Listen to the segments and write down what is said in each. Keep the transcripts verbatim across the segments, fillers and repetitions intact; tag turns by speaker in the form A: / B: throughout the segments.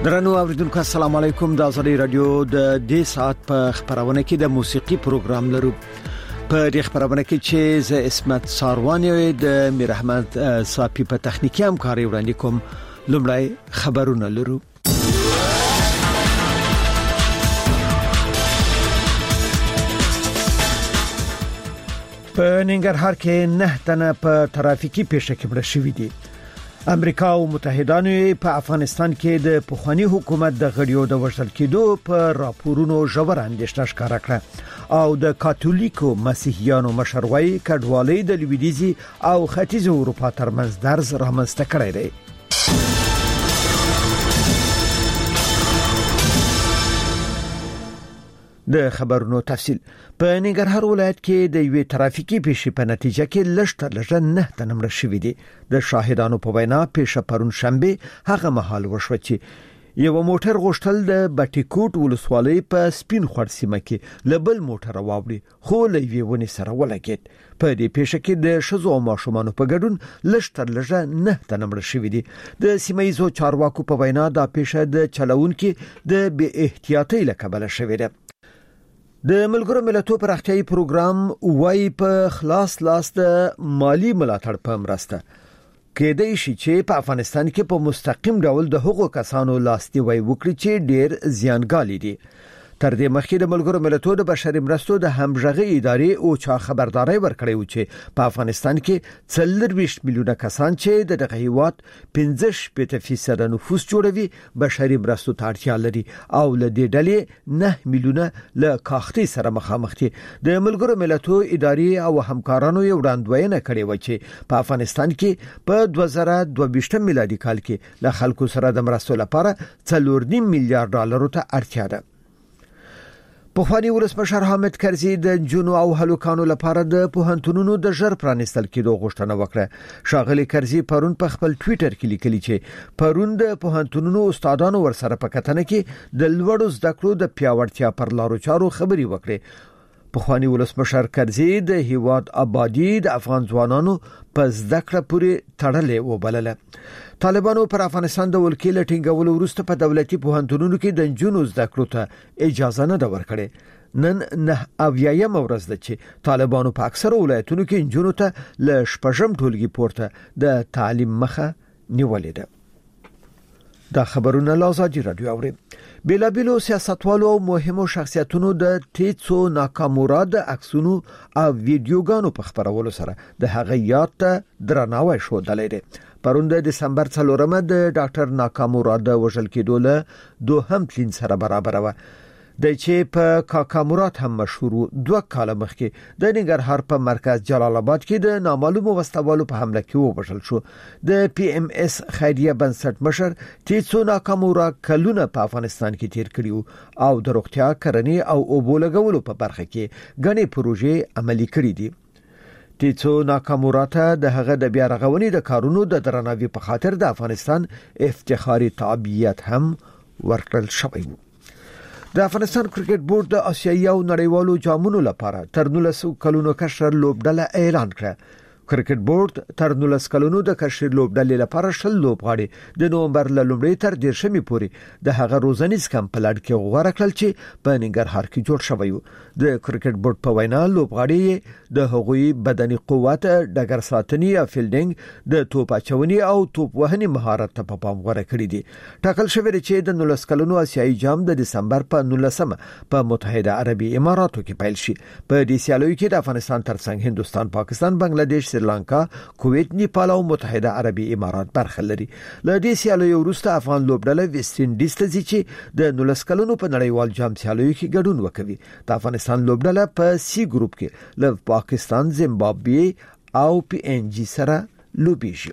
A: درنو اوریدونکو السلام علیکم. د ازادي رادیو د دې ساعت په خبرونه کې د موسیقي پروګرام لرو. په دې خبرونه کې چې ز اسمت ساروانی د میر احمد صافي په تخنیکی همکاري وړاندې کوم. لومړی خبرونه لرو. په ننګرهار کې نه تنه په ترافیکي پیښه کې مړ شوی دي. امریکا او متحدانو په افغانستان کې د پخوانی حکومت د غړیو د وژل کېدو په راپورونو ژور اندېښنه ښکاره کړه او د کاتولیکو مسیحیانو مشروعي کډوالۍ د لویدیځي او ختیځ اروپا ترمنځ درز رامنځته کړی دی. د خبرونو تفصیل. په ننګرهار ولایت کې د یوې ترافیکي پیښې په نتیجه کې لږ تر لږه نه تنه مړه شوي دي. د شاهدانو په وینا پیښه پرون شنبه هغه مهال وشوه چې یو موټر غوښتل د بټیکوټ ولسوالۍ په سپین خور سیمه کې لبل موټر واوړي خو لوی ونی سره ولګید. په دې پیښه کې د شزو او ماشومانو په ګډون لږ تر لږه نه تنه مړه شوي دي. د سیمایزو چارواکو په وینا دا پیښه د چلوونکو د بې احتیاطۍ له کبله شوې ده. د ملګرو ملتونو پراختیايي پروګرام وايي په خلاص لاس د مالی ملاتړ په مرسته کېدای شي چې په افغانستان کې په مستقیم ډول د حقوقو کسانو لاستیوي وکړي چې ډیر زیانګالي دي. تر دې مخکې د ملګرو ملتونو د بشري مرستو د همغږي ادارې او چا خبرداري ورکړې و چې په افغانستان کې څلور ویشت میلیونه کسان چې د دغه هیواد پنځه شپږ فیصد نفوس جوړوي بشري مرستو ته اړتیا لري او له دې ډلې نه میلیونه له کاختي سره مخامخ دي. د ملګرو ملتونو ادارې او همکارانو یو وړاندوینه کړې و چې په افغانستان کې په دوه زره دوه ویشت میلادي کال کې له خلکو سره د مرستو لپاره څلور نیم میلیارډ ډالر ته اړتیا ده. پخوانی ولسمشر حامد کرزي د جنو او هلوکانو لپاره د پوهنتونونو د ژر پرانستل کېدو غوښتنه وکړه. شاغلي کرزي پرون په خپل ټوئیټر کې لیکلي چې پرون د پوهنتونونو استادانو ورسره په کتنه کې د لوړو زده کړو د پیاوړتیا پر لارو چارو خبري وکړي. پخوانی ولسمشر کرزي د هیواد آبادی د افغان ځوانانو په زده کړه پورې تړلې وبلله. طالبانو پر افغانستان د ولکې لټینګولو وروسته په دولتي پوهنتونونو کې د جنونو زده کړو ته اجازه نه ورکړي. نن نه اویایم ورځ ده چې طالبانو په اکثر ولایتونو کې جنونو ته ل شپږم ټولګي پورته د تعلیم مخه نیولې ده. دا خبرونه لازادي رادیو اوري. بیلابیلو سیاستوالو او مهمو شخصیتونو د تیتسو ناکامورا د عکسونو او ویډیوګانو په خبرولو سره د هغه یاد ته درناوی شو دلته. پرون د دسمبر څلورمه د ډاکټر ناکامورا د وژل کېدو له دوهم تلین سره برابر و. د چې په کاکامورا هم مشهور دوه کال مخکې د ننګرهار په مرکز جلال آباد کې د نامعلومو وسوالو په حمله کې ووژل شو. د پی ام اس خیریه بنسټ مشر تیتسو ناکامورا کلونه په افغانستان کې تیر کړیو او د روغتیا کرنې او اوبو لګولو په برخه کې غني پروژې عملي کړې دي. تیتسو ناکامورا ته د هغه د بیا رغونې د کارونو د درناوي په خاطر د افغانستان افتخاري تابعیت هم ورکړل شوی و. د افغانستان کرکټ بورډ د آسیایي او نړیوالو جامونو لپاره تر نولس کلونو کشر لوبډله اعلان کړه. کرکټ بورډ تر نولس کلونو د کشر لوبډلې لپاره شل لوبغاړي د نومبر له لومړۍ تر دیرشمې پورې د هغه روزنیز کمپ لړ کې غوړه کړل چې په ننګرهار کې جوړ شوی و. د کرکټ بورډ په وینا لوبغاړي د هغوی بدني قوت، ډګر ساتنې او فیلډینګ، د توپ اچونې او توپ وهنې مهارت ته په پام غوړه کړی دي. ټاکل شوی چې د نولس کلونو آسیایي جام د دسمبر په نولسمه په متحده عربي اماراتو کې پیل شي. په دې سیالیو کې د افغانستان ترڅنګ هندستان، پاکستان، بنگلاديش، سریلانکا، کویت، نیپال او متحده عربي امارات برخه لري. له دې سیالیو وروسته افغان لوبډله ویسټ انډیز ته ځي چې د نولس کلونو په نړیوال جام سیالیو کې ګډون وکوي. د افغانستان لوبډله په سی ګروپ کې له پاکستان، زیمبابوې او پی ان جی سره لوبیږي.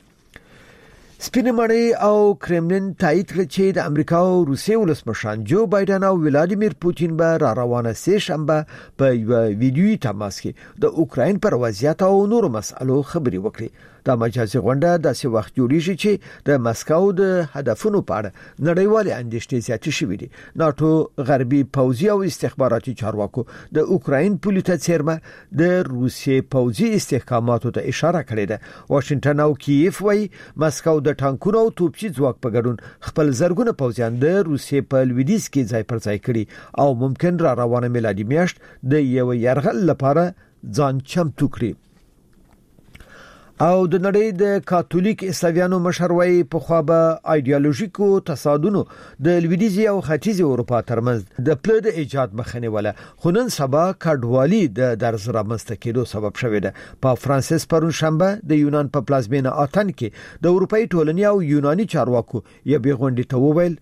A: سپینمړی او کرملین تایید کړ چې د امریکا او روسیې ولسمشران جو بایدن او ولادیمیر پوتین به را روانه سه شنبه په یو ویډیوي تماس کې د اوکراین پر وضعیت او نورو مسالو خبري وکړي. دا مجازي غونډه داسې وخت جوړیږي چې د مسکو د هدفونو په اړه نړیوالې اندېښنې زیاتې شوې دي. ناتو غربي پوځي او استخباراتي چارواکو د اوکراین پولیټه څیرمه د روسیې پوځي استحکاماتو ته اشاره کړې ده. واشنگټن او کیف وايي مسکو د د ټانکونو او توپچي ځواک په ګډون خپل زرګونه پوځیان د روسیې په لویدیځ کې ځای پر ځای کړي او ممکن را روانه میلادي میاشت د یو یرغل لپاره ځان چمتو کړي. او د نړۍ د کاتولیک عیسویانو مشروي په خوا به ایدئولوژیکو تصادونو د لویدیځي او ختیځي اروپا ترمنځ د پلو د ایجاد مخنیوي ولا خنن سبا کډوالي د درز رامنځته کېدو سبب شوې ده. په فرانسیس پرون شنبه د یونان په پلازمینه آتن کې د اروپאי ټولنې او یوناني چارواکو یې بیغونډي ته وویل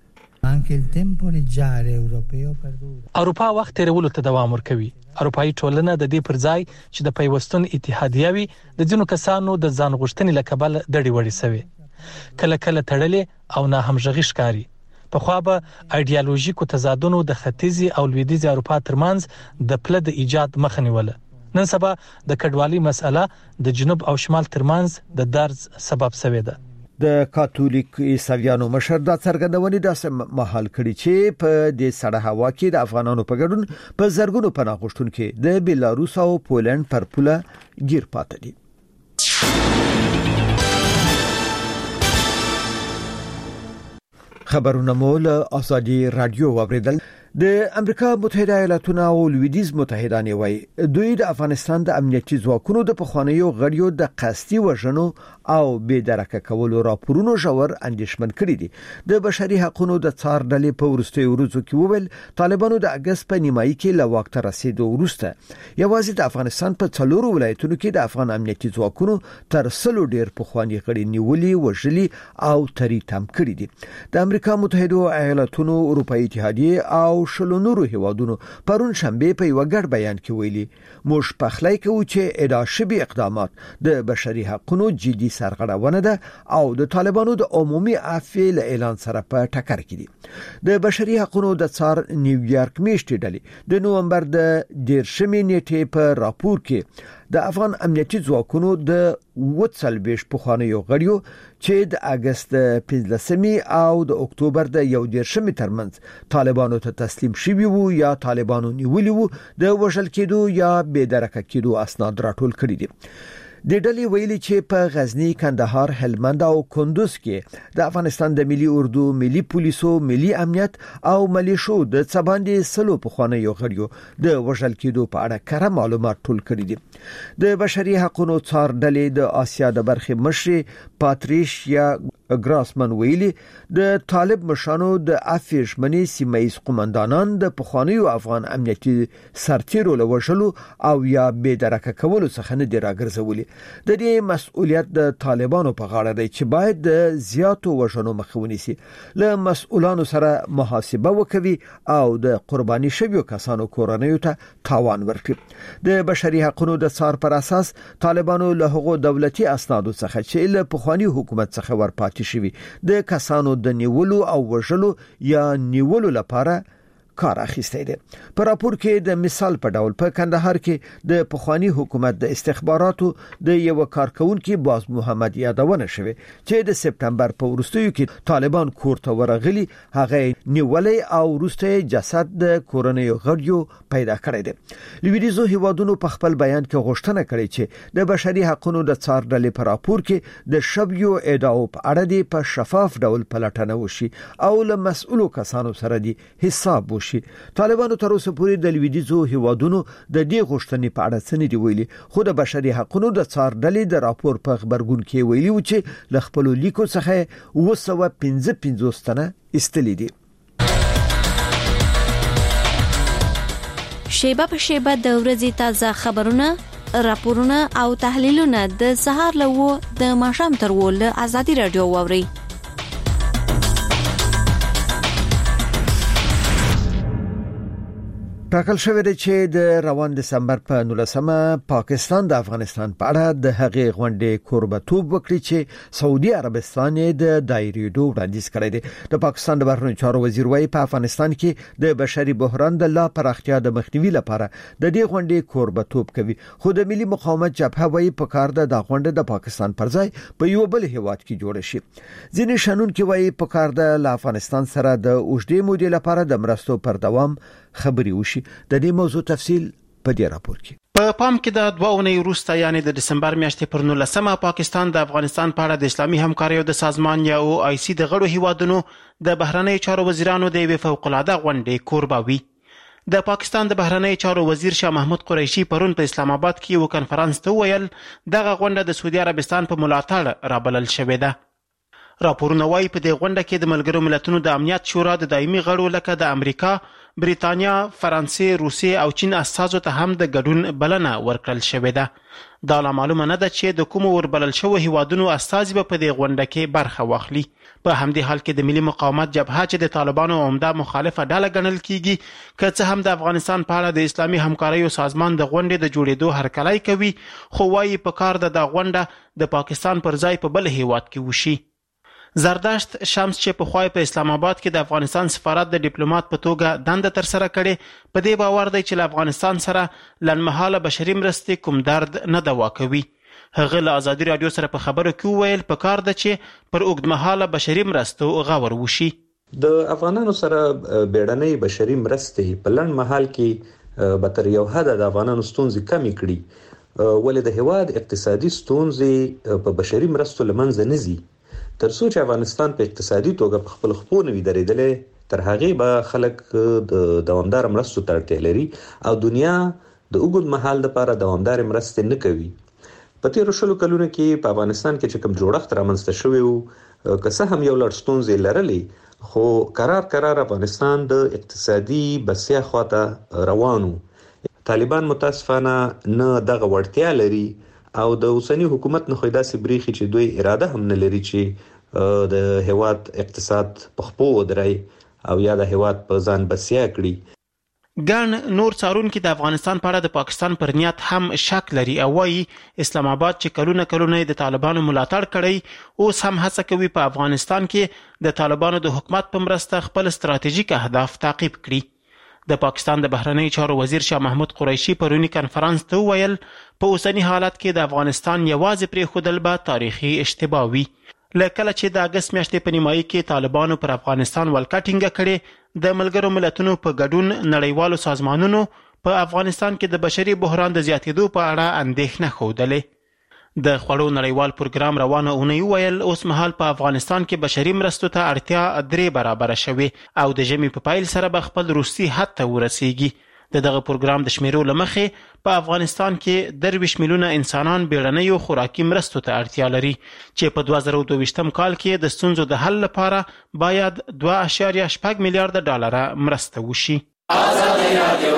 B: اروپا وخت تیرولو ته دوام ورکوي. اروپאי ټولنه د دې پر ځای چې د پیوستون اتحادیه وي د ځینو کسانو د ځان غوښتنې لکبل دړي وړي سوي کله کله تړلې او نه همغږي ښکاری. په خوا به ایدئولوژیکو تضادونو د ختیځي او لویدیځي اروپا ترمنځ د پله د ایجاد مخه نیوله. نن سبا د کډوالي مسأله د جنوب او شمال ترمنځ د درز سبب شوې ده.
A: د کاتولیک عیسویانو مشر د څرګندونې داسې مهال کړي چې په دې سړه هوا کې د افغانانو په ګډون په زرګونو پناه غوښتونکو د بیلاروس او پولند پر پوله گیر پاتې دي. خبرونه مول ازادي رادیو واوریدل. د امریکا متحده ایالاتونو او لویدیځ متحدانه وای دوی د افغانستان د امنیتي ځواکونو د پخوانیو غړیو د قصدي وژنو او بې درکه کولو راپورونو ژور اندېښمن کړي دي. د بشري حقوقو د څار ډلې په ورستیو ورځو کې وویل طالبانو د اگست په نیمایي کې له واک ته رسیدو وروسته یوازې د افغانستان په څلورو ولایتونو کې د افغان امنیتي ځواکونو تر سلو ډیر پخوانی غړي نیولي وژلي او تریتم کړي دي. د امریکا متحده ایالاتونو اروپאי اتحادیه او شلو نورو هیوادونو پرون شنبه په یو ګډ بیان کې ویلي موږ پخلی کوو چې ادعا شوي اقدامات د بشري حقوقو جدي سرغړونه ده او د طالبانو د عمومي عفو اعلان سره په ټکر کې دي. د بشري حقوقو د څار نیویارک میشتې ډلې د نومبر د دیرشمې نیټې په راپور کې د افغان امنیتي ځواکونو د وڅلبېش پخوانیو غړیو چې د اگست پنځلسمې او د اکتوبر د یو دیرشمې ترمنځ طالبانو ته تسلیم شوي وو یا طالبانو نیولي وو د وژل کېدو یا بې درکه کېدو اسناد راټول کړي دي. د ډلې ویلي چې په غزنی، کندهار، هلمند او کندوز کې د افغانستان د ملي اردو، ملي پولیسو، ملي امنیت او ملیشو د څباندې سلو پخوانیو غړیو د وژل کېدو په اړه کره معلومات ټول کړي دي. د بشري حقوقو څار ډلې د آسیا د برخې مشر پاتریشیا ګراسمن ویلي د طالب مشانو د افیش منی سیمایي قومندانان د پخوانیو افغان امنیتي سرتیرو له وژلو او یا بې درکه کولو څخه نه دی راګرځولي. د دې مسؤلیت د طالبانو په غاړه دی چې باید د زیاتو وژنو مخه ونیسي، له مسؤلانو سره محاسبه وکوي او د قرباني شویو کسانو کورنیو ته تاوان ورکړي. د بشري حقوقو د څار پر اساس طالبانو له هغو دولتي اسنادو څخه چې له پخوانی حکومت څخه ورپاتې شوی د کسانو د نیولو او وژلو یا نیولو لپاره کار اخیستی دی. په راپور کې د مثال په ډول په کندهار کې د پخوانی حکومت د استخباراتو د یو کارکونکو باز محمد یادونه شوه چې د سپتمبر په وروستیو کې طالبان کور ته ورغلي، هغه نیولې او وروسته جسد د کورنیو غړیو پیدا کړی دی. لویدیځو هیوادونو په خپل بیان کې غوښتنه کړې چې د بشري حقوقو د څار ډلې په راپور کې د شویو ادعاو په اړه دی په شفاف ډول پلټنه وشي او له مسؤلو کسانو سره دی حساب وشي. طالبانو تر اوسه پورې د لویدیځو هیوادونو د دې غوښتنې په اړه څه نه دی ویلي، خو د بشري حقوقو د څار ډلې د راپور په خبرګون کې ویلي و چې ل خپل لیکو څخه اوه سوه پنځه پنځوس تنه استلې دي.
C: شیبه په شیبه د ورځې تازه خبرونه، راپورونه او تحلیلونه د سهار له و د ماښام تر و له ازادي رادیو واوري.
A: ټاکل شوی دی چې د روان دسمبر په نولسمه پاکستان د افغانستان په اړه د هغې غونډې کوربتوب وکړي چې سعودي عربستان د دایریدو وړاندیز کړی دی. د پاکستان د بهرنیو چارو وزیر وايي په افغانستان کې د بشري بحران د لا پراختیا د مخنیوي لپاره د دې غونډې کوربتوب کوي، خو د ملي مقاومت جبهه وايي په کار ده د غونډه د پاکستان پر ځای په یو بل هیواد کې جوړ شي. ځینې شنونکي وايي په کار ده له افغانستان سره د اوږدې مودې لپاره د مرستو پر دوام خبري وشي. د دې موضوع تفصیل په دې راپور کې.
D: په پام کې د دوه اونۍ وروسته یعنی د دسمبر میاشتې پر نولسمه پاکستان د افغانستان په اړه د اسلامي همکاریو د سازمان یا او آی سی د غړو هیوادونو د بهرنیو چارو وزیرانو د یوې فوق‌العاده غونډې کوربه وي. د پاکستان د بهرنیو چارو وزیر شاه محمود قریشي پرون په اسلام آباد کې یو کنفرانس ته ویل دغه غونډه د سعودي عربستان په ملاتړ رابلل شوې ده. راپورونه وايي په دې غونډه کې د ملګرو ملتونو د امنیت شورا د دایمي غړو لکه د امریکا، بریتانیا، فرانسې، روسیې او چین اساسو ته هم د ګډون بلنه ورکړل شوې ده. دا لا معلومه نه ده چې د کومو وربلل شوو هیوادونو استازي به په دې غونډه کې برخه واخلي. په همدې حال کې د ملي مقاومت جبهه چې د طالبانو عمده مخالفه ډله ګڼل کیږي که څه هم د افغانستان په اړه د اسلامي همکاریو سازمان د غونډې د جوړېدو هرکلی کوي، خو وايي په کار ده د غونډه د پاکستان پر ځای په بل هیواد کې وشي. زرداشت شمس چې په خوای په اسلام آباد کې د افغانستان سفارت د ډیپلوماټ په توګه دنده تر سره کړي، په دې باور دی چې له افغانستان سره لنډمهاله بشري مرستې کوم درد نه دوا کوي. هغه له ازادي رادیو سره په خبرو کې ویل په کار ده چې پر اوږدمهاله بشري مرستو غور وشي.
E: د افغانانو سره بیړنۍ بشري مرستې په لنډ مهال کې به تر یو حده د افغانانو ستونزې کمې کړي، ولې د هیواد اقتصادي ستونزې په بشري مرستو له منځه نه ځي. تر څو چې افغانستان په اقتصادي توګه په خپل خپو نه وي درېدلی، تر هغې به خلک د دوامداره مرستو ته اړتیا لري او دنیا د اوږد مهال لپاره دوامدارې مرستې نه کوي. په تېرو شلو کلونو کې په افغانستان کې چې کوم جوړښت رامنځته شوی و، که څه هم یو لړ ستونزې لرلې، خو قرار قرار افغانستان د اقتصادي بسیا خواته روان و. طالبان متاسفانه نه دغه وړتیا لري او د اوسنی حکومت نه خو داسې بریخي چې دوی اراده هم نه لري چې د هیواد اقتصاد په خپو ودرای او یا د هیواد په ځان بسیا کړي.
D: ګڼ نور څارونکي د افغانستان په اړه د پاکستان پر نیت هم شک لري او وايي اسلام آباد چې کلونه کلونه د طالبانو ملاتړ کړی، اوس هم هڅه کوي په افغانستان کې د طالبانو د حکومت په مرسته خپل ستراتیژیک اهداف تعقیب کړي. د پاکستان د بهرنیو چارو وزیر شاه محمود قریشي پرونی کنفرانس ته ویل په اوسنی حالت کې د افغانستان یوازې پرېښودل به تاریخي اشتباه وي. له کله چې د اګست میاشتې په نیمایي کې طالبانو پر افغانستان ولکه ټینګه کړې، د ملګرو ملتونو په ګډون نړیوالو سازمانونو په افغانستان کې د بشري بحران د زیاتېدو په اړه اندېښنه ښودلې. د خوړو نړیوال پروګرام روانه اونۍ ویل اوس مهال په افغانستان کې بشري مرستو ته اړتیا درې برابره شوې او د ژمي په پیل سره به خپل وروستي حد ته ورسیږي. د دغه پروګرام د شمیرو له مخې په افغانستان کې درویشت میلیونه انسانان بیړنیو خوراکي مرستو ته اړتیا لري چې په دوه زره دوه ویشتم کال کې د ستونزو د حل لپاره باید دوه اعشاریه شپږ میلیارډ ډالره مرسته وشي. ازادي رادیو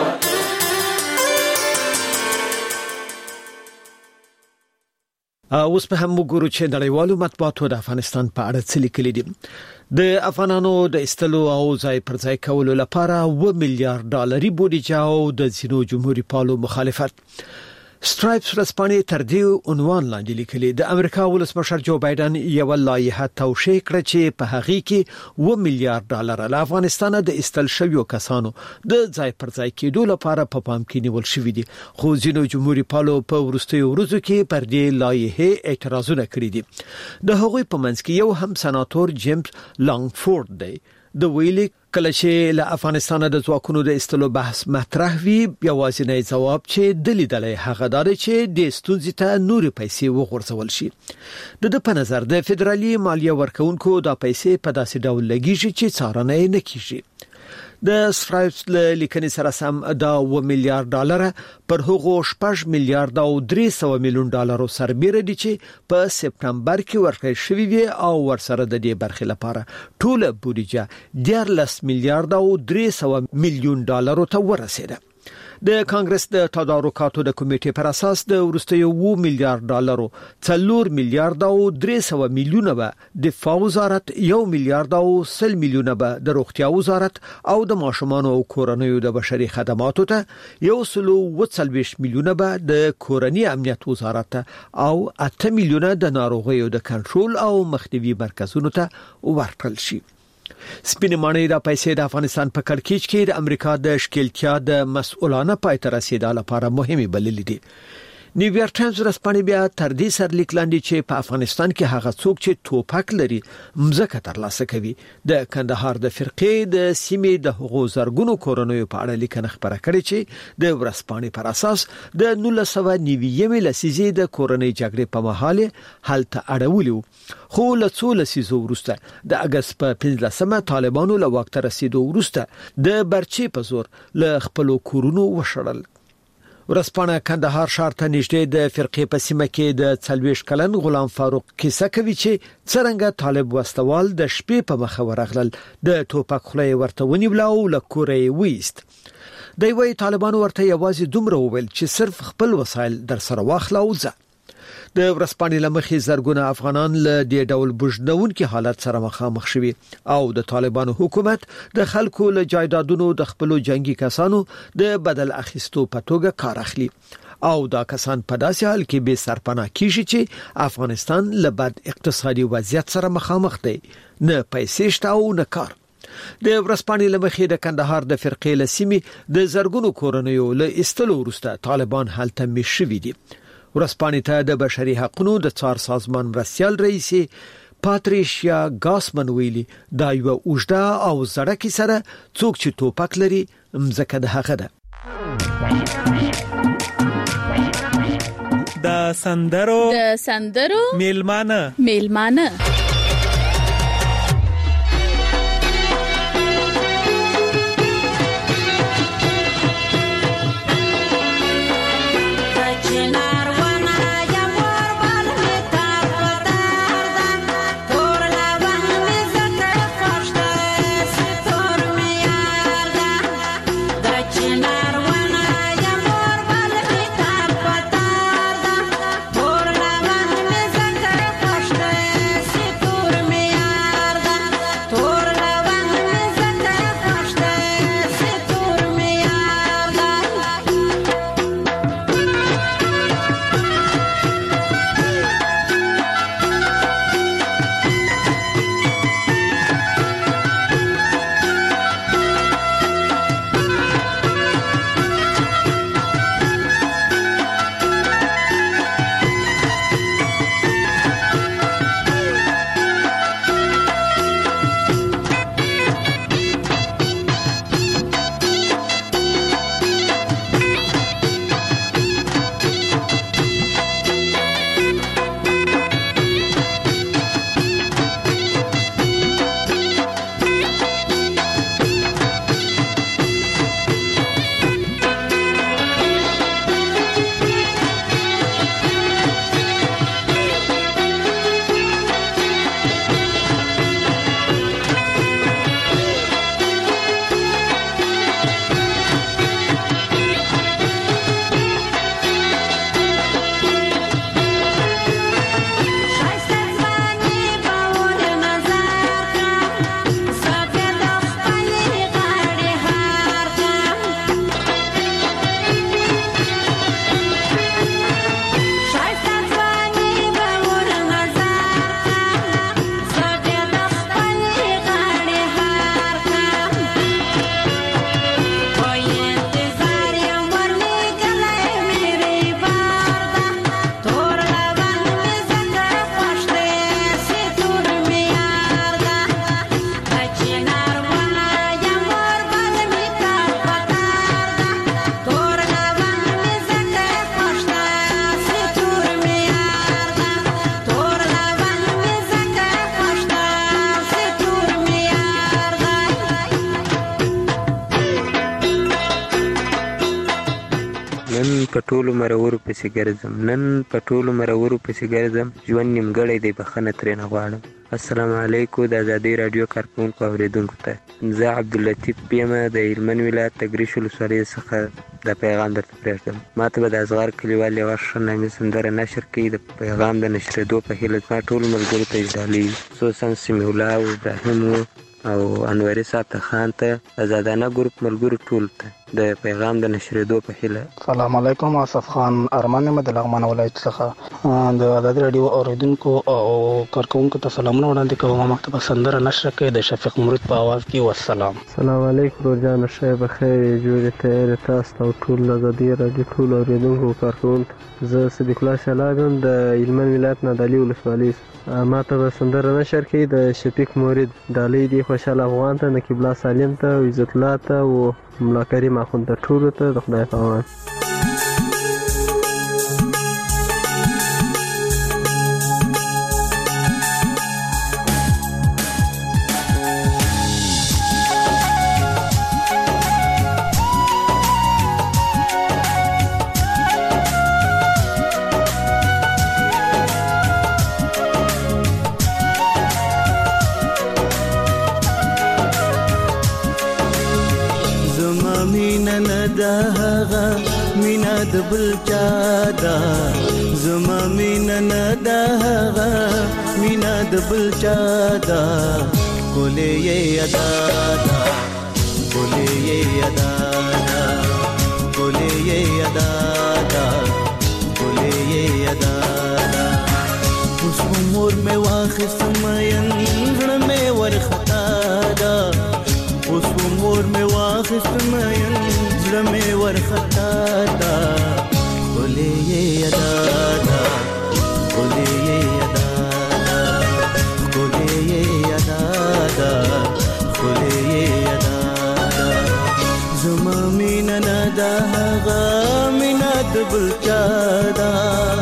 A: اوس په هم وګورو چې نړیوالو مطبوعاتو د افغانستان په اړه څه لیکلي دي. د افغانانو د استلو او ځای پر ځای کولو لپاره و میلیارډ ډالري بودیجه او د ځینو جمهوریت پالو مخالفت. سټرایپس رسپانې تر دې عنوان لاندې لیکلي د امریکا ولسمشر جو بایدن یو لایحه توشیح کړه چې په هغه کې و میلیارډ ډالر له افغانستان د استل شویو کسانو د ځای پر ځای کېدو لپاره په پام کې نیول شوې دي، خو ځینو جمهوریت پالو په ورستیو ورځو کې پر دې لایحه اعتراضونه کړي دي. د هغوی په منځ کې یو هم سناتور جیمز لانګفورد دی. د ویلي کله چې له افغانستان د ځواکونو د استلو بحث مطرح وي، یوازینی ځواب چې د لیدلې هغه دا دی چې د ستونزې ته نورې پیسې وغورځول شي. د د په نظر د فدرالي مالیه ورکونکو دا پیسې په داسې ډول لګیږي چې څارنه یې نه کیږي. د سټرایپس لیکنې سره سم دا و میلیارډ ډالر پر هغو شپږ میلیارډ او درې سوه میلیون ډالرو سربېره دي چې په سپټمبر کې ورکړل شوی وي او ورسره د دې برخې لپاره ټوله بودیجه دیارلس میلیارډ او درې سوه میلیون ډالرو ته ورسېده. د کانګرس د تدارکاتو د کمیټې پر اساس د ورستیو و میلیارډ ډالرو څلور میلیارډ او درې سوه میلیونه به د دفاع وزارت، یو میلیارډ او سل میلیونه به د روغتیا وزارت او د ماشومانو او کورنیو د بشري خدماتو ته، یو سلو و څلوېښت میلیونه به د کورنی امنیت وزارت ته او اته میلیونه د ناروغیو د کنټرول او مخنیوي مرکزونو ته ورکړل شي. سپینې ماڼۍ د پیسې د افغانستان په کړکېچ کې د امریکا د ښکېلتیا د مسؤلانه پای ته رسیدا لپاره مهمه بللې دي. نیویارک ټایمز ورځپاڼې بیا تر دې سرلیک لاندې چې په افغانستان کې هغه څوک چې توپک لري مزکه ترلاسه کوي د کندهار د فرقې د سیمې د حقوق زرګونو کورنیو په اړه لیکنه خبره کړې چې د ورځپاڼې پر اساس د نولس سوه نوي لسیزې د کورنۍ جګړې په مهال هلته اړولیو خو له څو لسیزو وروسته د اگست په پنځلسمه طالبانو له واک ته رسیدو وروسته د برچې په زور له خپل کورونو وشړل. ورځپاڼه کندهار ښار ته نږدې د فرقې په سیمه کې د څلوېښت کلن غلام فاروق کیسه کوي چې څرنګه طالب وسوال د شپې په مخه ورغلل د ټوپک خولۍ ورته ونیول او له کورې وېست. دوی وايي طالبانو ورته یوازې دومره وویل چې صرف خپل وسایل در سره واخله او ځه. د ورځپاڼې لمخې زرګونه افغانان له دې ډول بوجنونکو حالت سره مخامخ شوي او د طالبانو حکومت د خلکو له جایدادونو د خپل جنگي کسانو د بدل اخیستو په توګه کار اخلي او دا کسان په داسې حال کې به سرپناه کیږي چې افغانستان له بد اقتصادي وضعیت سره مخامخ دی، نه پیسې شته او نه کار. د ورځپاڼې لمخې د کندهار د فرقې لسیمې د زرګونو کورنیو له استلو وروسته طالبان هلته مش شوي دي. ورځپاڼې ته د بشري حقوقو د څار سازمان مرستیال رئیس پاتریشیا ګاسمن ویلي دا یو اوږده او زړه کې سره څوک چې توپک لري مزکه د هغه ده.
F: د سندرو
G: د سندرو
F: میلمانه
G: میلمانه
H: پټولو مرورو پسې ګرځم نن پټولو مرورو پسې ګرځم ژوند نیمګړی دی بخښنه ترېنه غواړم. السلام علیکم د ازادۍ راډیو کارکونکو اوریدونکو ته زه عبداللطیف یم د هلمند ولایت د ګریش ولسوالۍ څخه دا پیغام درته پرېږدم. ما ته به د اصغر کلیوال یوه ښه نامي سندره نشر کړي. د پیغام د نشرېدو په هیله زما ټولو ملګرو ته اجرالي خصوصا سمیع الله او ابراهیم او انوري صاحب ته خان ته ازادانه ګروپ ملګرو ټولو ته د پیغام د نشریدو په هیله.
F: سلام علیکم، آصف خان ارمان یم د لغمان ولایت څخه. د ازادي رادیو اوریدونکو او کارکونکو ته سلامونه وړاندې کوم. مکتب سندره نشر کې د شفیق مرید په आवाज کې والسلام.
G: سلام علیکم ورجان شه بخیر جوړ ته تاسو او ټول ازادي رادیو ټول اوریدونکو کارکونکو. زه صدیق الله شلاګم د علمن ولایت نه د ولسوالۍ. ما ته سندره نشر کې د شفیق مرید د لې دی خوشاله افغان ته، نقیب الله سالم ته، عزت الله ته او ملا کریم اخوند ته ټول ته د خدای په امان.
I: مینا د بل چا دا زما مینا نه دا مینا د بل چا دا کولې یې ادا دا کولې یې ادا دا کولې یې ادا دا کولې یې ادا دا اوس عمر مې واخست مېن زړه مې ورختا دا اوس عمر مې واخست مېن زړه مې ورختا دا کولې یې ادا دا کولې یې ادا دا کولې یې ادا دا کولې یې ادا دا زما مینا نه دا هغه مینا د بل چا دا.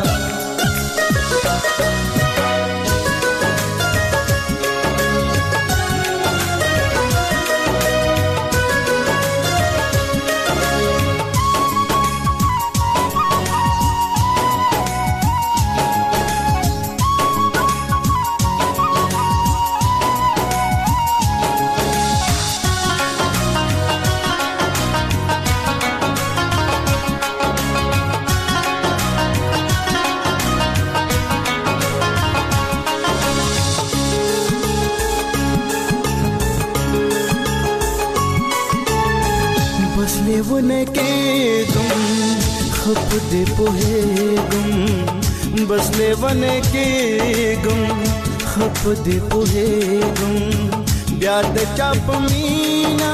I: लेवने के गुम खप दे पोहे गुम बस लेवने के गुम खप दे पोहे गुम ब्याद चाप मीना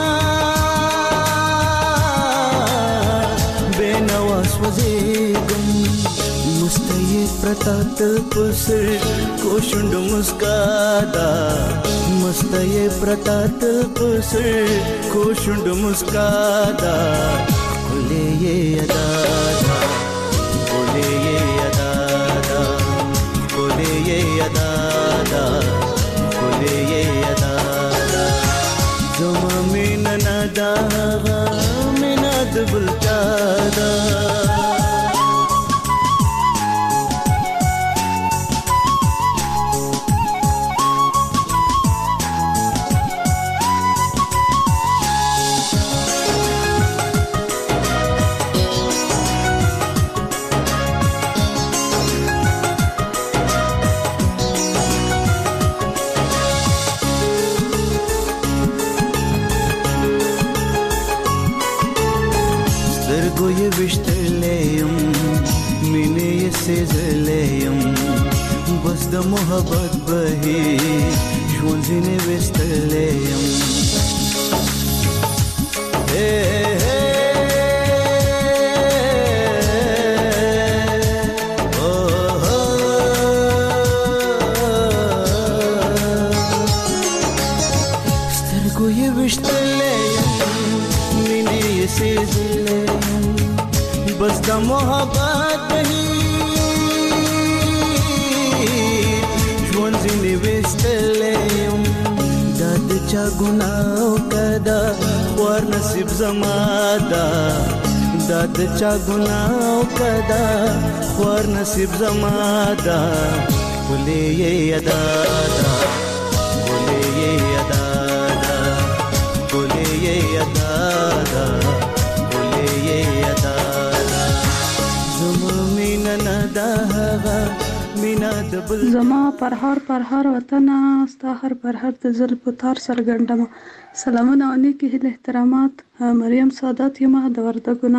I: बेनवास वजे गुम मुस्तये प्रतात पुसर कोशुंड मुस्कादा मुस्तये प्रतात पुसर कोशुंड मुस्कादा कोले ये अदा दा कोले ये अदा दा कोले ये अदा दा कोले ये अदा दा जमा में नदा में नद बुलचादा ये विश्तलेयम मिने ये सेजलेयम बस द मोहब्बत बही शोंजिने विश्तलेयम हे हे ओ हो स्तर को ये विश्तलेयम मिने ये सेजलेयम बस द मोहब्बत ही ژوندځنې وستلیم داد چا ګناو کدا ور نصیب زما دا داد چا ګناو کدا ور نصیب زما دا کولې یې ادا دا کولې یې ادا دا کولې یې ادا دا کولې یې ادا مینا د بل
J: زما پر هر پر هر وطن ستا هر پر هر د زل په تار سرګندم سلامونه او نیکی هیله احترامات مریم سادات یم د وردګونه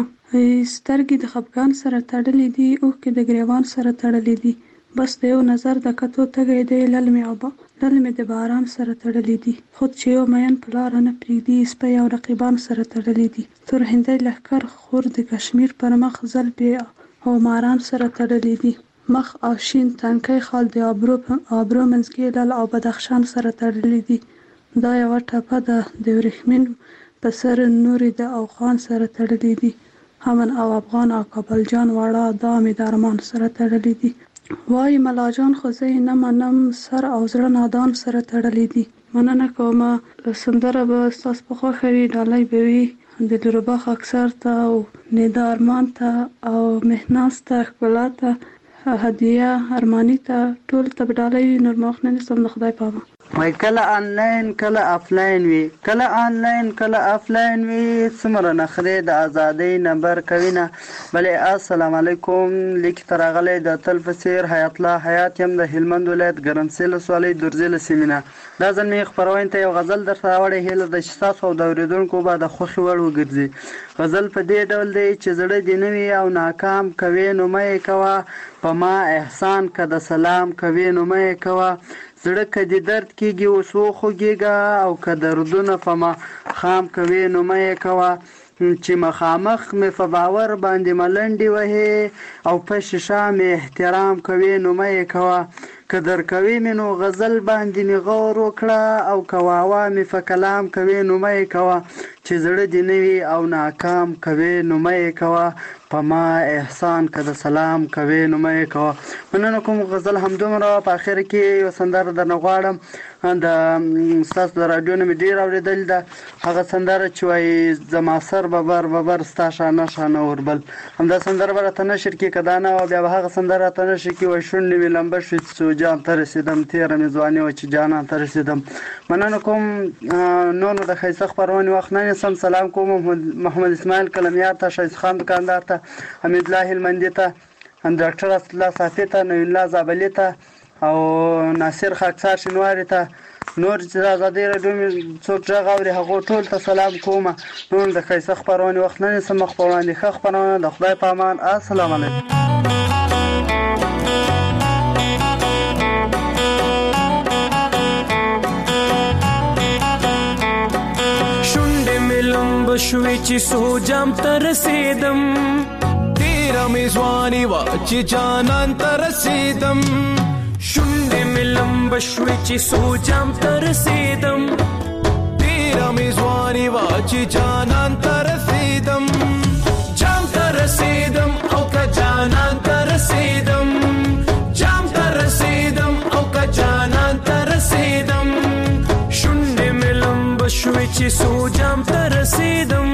J: سترګې د خفګان سره تړلې دي او کې د ګریوان سره تړلې دي بس د یو نظر د کتو تګې دی للمې او با للمې د باران سره تړلې دي خود چې یو مین په لار نه پریږدي سپي او رقیبان سره تړلې دي تر هندۍ لښکر خور د کشمیر پر مخ ځل په او ماران سره تړلې دي مخ او شین تنکي خال د ابرو ابرو منځګي لال او بدخشان سره تړلې دي دا یو ټاپه ده د ورخمن په سر نوري د اوخان سره تړلې دي همن او افغان او کابل جان واړه دا می درمان سره تړلې دي وای ملاجان خو زه نه منم سر او زړه نادان سره تړلې دي مننه کومه سندره به ستاسو په خوښه وي ډالۍ به وي د لورباخ اکثر ته او ندا ارمان ته او مهناز ته ښکلا ته هدیه ارمانی ته ټول ته ډالۍ وي نور مخ نه سم د خدای پامه
K: وای کله آنلاین کله آفلاین وي کله آنلاین کله آفلاین وي څومره نخرې د ازادۍ نمبر کوي نه بلې السلام علیکم لیک ترغلې د تل فسیر حیات الله حیات يم د هلمند ولایت ګرمسیل سوالي درزل سیمینه دا ځل می خبرونه ته یو غزل در راوړې هله د شتاس او د اوریدونکو بعد خوخي وړ وګرځي غزل په دې ډول دی چې زړه دی نوي او ناکام کوي نو مې کوا په ما احسان کده سلام کوي نو مې کوا زړه کدي درد کیږي او سو خوږیږي او کدردونه فما خام کوي نو مې کوا چې مخامخ مې په باور باندې ملنډي وهي او په شیشه مې احترام کوي نو مې کوا قدر کوي مې نو غزل باندې مې غور وکړه او کواوا مې په کلام کوي نو مې کوا چې زړه دی نوي او ناکام کوي نو مې کوا په ما احسان کده سلام کوي نو مې کوا مننه کوم غزل همدومره په اخر کې یو سندره درنه غواړم د ستاسو د رادیو نه مې ډېر اورېدل ده هغه سندره چې وایي زما سر ببر ببر ستا شانه شانه اوربل همدا سندره به راته نشر کړي که دا نه وه بیا به هغه سندره راته نشر کړي وایي شونډې مې لمبه شوې چې جام ته رسېدم تېره مې ځواني وه چې جانان ته رسېدم مننه کوم نور نو د ښایسته خپرونې وخت نه نیسم سلام کوم محمد اسماعیل کلمیار ته ښایست خان دکاندار ته حمید الله هلمندي ته ډاکټر اسدالله صافي ته نوین الله زابلي ته او ناصر خاکسار شینواري ته نور چې ازادي راډیو مې څوک غږ اوري هغو ټول ته سلام کوم نور د ښایسته خپرونې وخت نه نیسم مخ په وړاندې ښه خپرونه د خدای په امان السلام علیکم
L: شونډې مې لمبه شوې چې سو جام ته رسېدم تېره مې ځواني وه چې جانان ته رسېدم شونډې مې لمبه شوې چې سو جام ته رسېدم تېره مې ځواني وه چې جانان ته رسېدم جام ته رسېدم او که جانان ته رسېدم جام ته رسېدم او که جانان ته رسېدم شونډې مې لمبه شوې چې سو جام ته رسېدم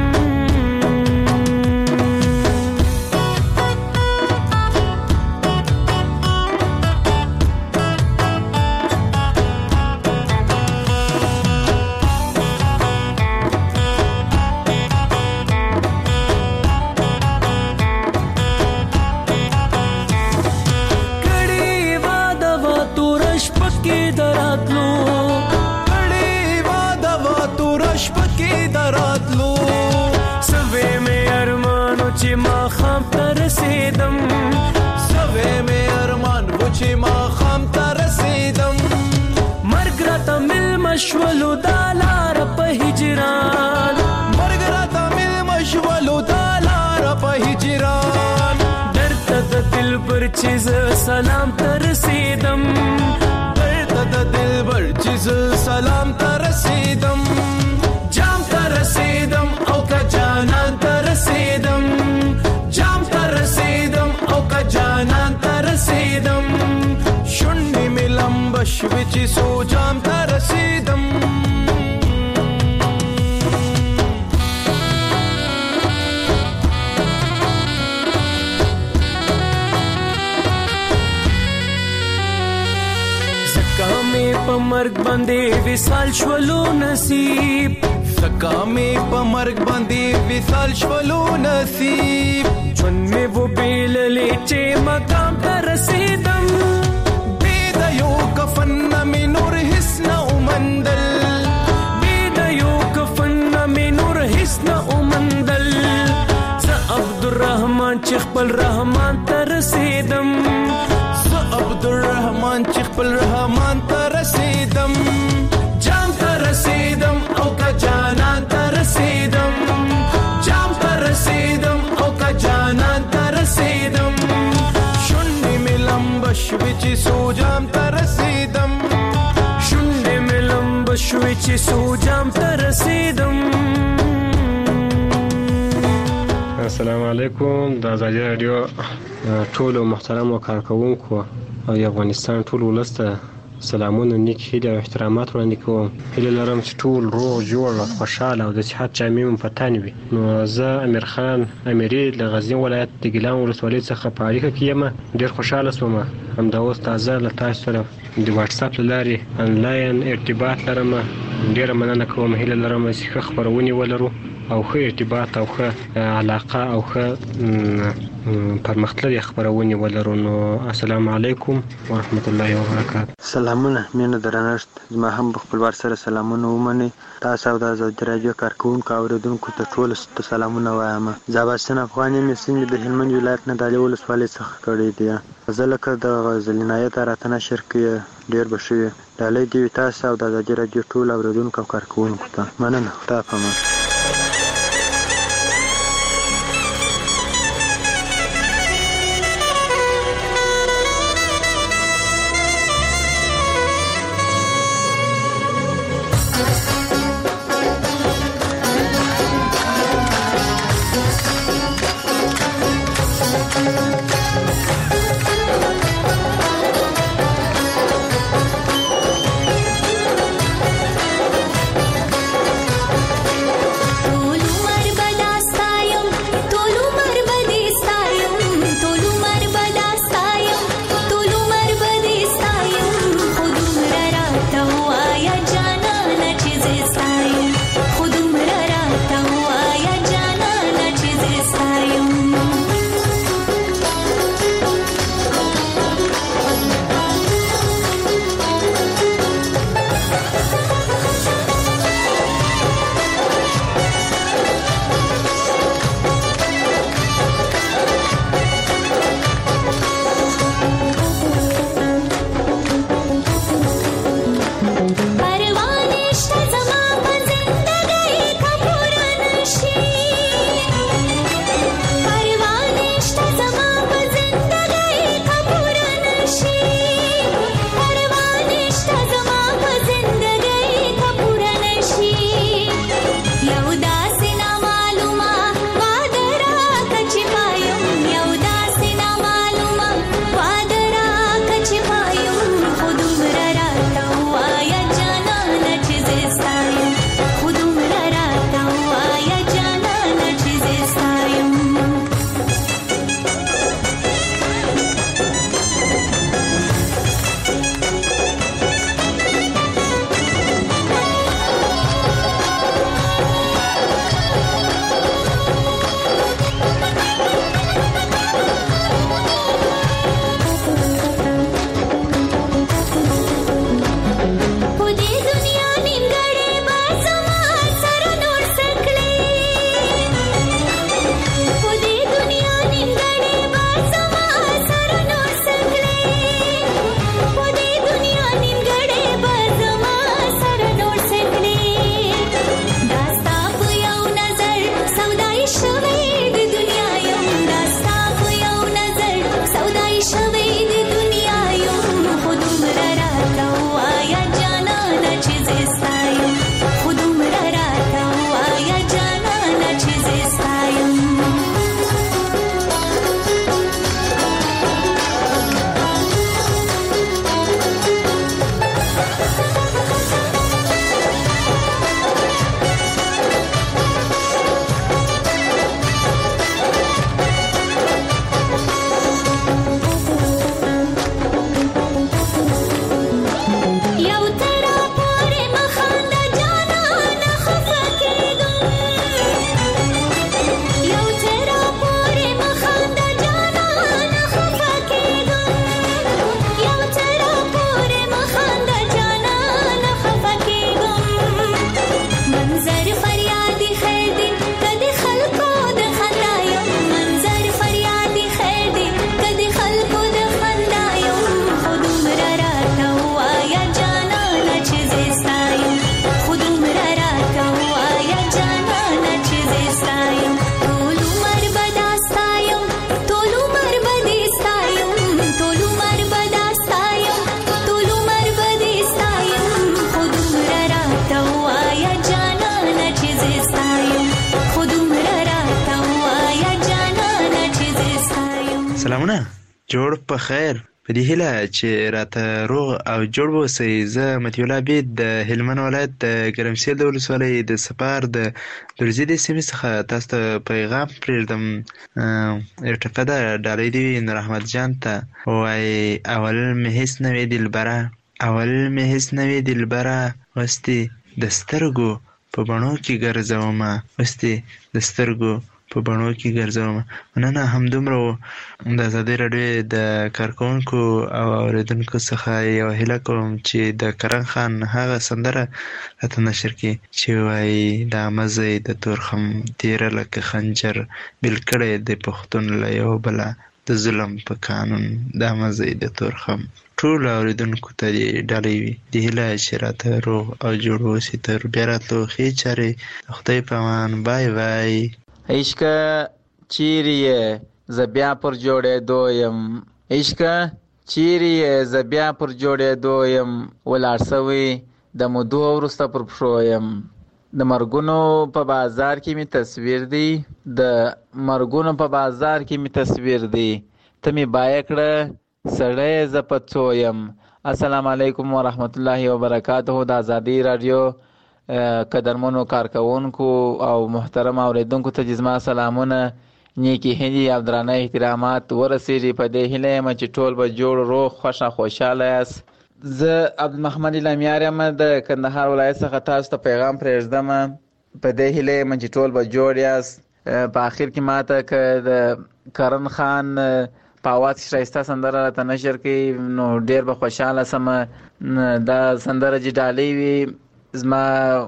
L: مشولو دالار په هجران مرګ راته مل مشولو دالار په هجران درته د دل پر چیز سلام تر رسیدم درته د دل پر چیز سلام تر رسیدم جام تر رسیدم او که جانان تر رسیدم جام تر رسیدم او که جانان تر رسیدم شونډې مې لمبه شوې چې سو جام ته رسېدم ځکه مې په مرګ باندې وصال شولو نصیب سکا مې په مرګ باندې وصال شولو نصیب ژوند مې و بیللې چې مقام ته رسیدم بې د یو کفن نه مې نور هیڅ نه ومندل بې د یو کفن نه مې نور هیڅ نه ومندل زه عبدالرحمن چې خپل رحمان ته رسیدم زه عبدالرحمن چې خپل رحمان ته رسیدم جام ته رسیدم او که جانان ته رسیدم جام ته رسیدم او که جانان ته رسیدم شونډې مې لمبه شوې چې سو جام ته رسیدم شونډې مې لمبه شوې چې سو جام ته رسیدم.
G: السلام علیکم. د ازادي رادیو ټولو محترمو کارکونکو او افغانستان ټول ولس ته سلامونه نیک هیلې او احترامات وړاندې کوم. هیله لرم چې ټول روغ جوړ او خوشحاله او د صحت جامې مو په تن وي. نو زه امیر خان امیري له غزني ولایت د ګیلان ولسوالۍ څخه په اړیکه کې یم. ډېر خوشحاله شوم همدا اوس تازه له تاسو سره د واتساپ له لارې انلاین ارتباط لرم. ډېره مننه کوم. هیله لرم چې ښه خپرونې ولرو او ښه ارتباط او ښه علاقه او ښه پرمختللې خپرونې ولرو. نو السلام علیکم ورحمت الله وبرکاته.
M: سلامونه مینه درنښت. زما هم په خپلوار سره سلامونه ومنئ. تاسو او د ازادي رادیو کارکونکو او اوریدونکو ته ټولو ته سلامونه وایم. زه عباسین افغان یم چې د هلمند ولایت نه د علي ولسوالۍ څخه کړی دی. زه لکه د غزل عنایت راته نشر کې ډېر به ښه وي. ډالۍ دې وي تاسو او د ازادي رادیو ټولو اوریدونکو او کارکونکو ته. مننه. خدای پامان.
N: جوړ په خیر. په دې هیله چې راته روغ او جوړ اوسئ. زه مطیع الله عبید د هلمند ولایت د ګرمسیر د ولسوالۍ د سپار د درزي د سیمې څخه تاسو ته پیغام پرېږدم. یو ټپه ده، ډالۍ دې وي نور احمد جان ته. وایي اول مې هېڅ نه وې دلبره، اول مې هېڅ نه وې دلبره، اوس دې د سترګو په بڼو کې ګرځومه، اوس دې د سترګو په بڼو کې ګرځومه. مننه. همدومره و. د ازادۍ راډیو د کارکوونکو او اورېدونکو څخه یو هیله کوم چې د کرن خان هغه سندره راته نشر کړي چې وایي دا مزی د تورخم تیره لکه خنجر بیل کړی د پښتون له یو بله د ظلم په قانون، دا مزی د تورخم. ټولو اورېدونکو ته دې ډالۍ وي. د هیله چې راته روغ او جوړ اوسي. تر بیا راتلو ښې چارې. د خدای په امان. بای بای.
O: عشق چیرې یې زه بیا پر جوړېدو یم، عشق چیرې یې زه بیا پر جوړېدو یم، ولاړ سوی د مودو وروسته پر پښو یم. د مرګونو په بازار کې مې تصویر دی، د مرګونو په بازار کې مې تصویر دی، ته مې بایه کړه سړی زه په څو یم. السلام علیکم ورحمت الله وبرکاته. د ازادۍ راډیو قدرمنو کارکوونکو او محترم اوریدونکو ته زما سلامونه، نیکی هیلې او درانه احترامات ورسېږي. په دې هیله یم چې ټول به جوړ روغ خوښه خوشحاله یاست. زه عبدالمحمد الامیار یم د کندهار ولایت څخه تاسو ته پیغام پرېږدم. په دې هیله یم چې ټول به جوړ یاست. په آخر کې ماته که د کرن خان په اواز کې ښایسته سندره راته نشر کړي نو ډېر به خوشحاله سم. دا سندره چې ډالۍ وي زما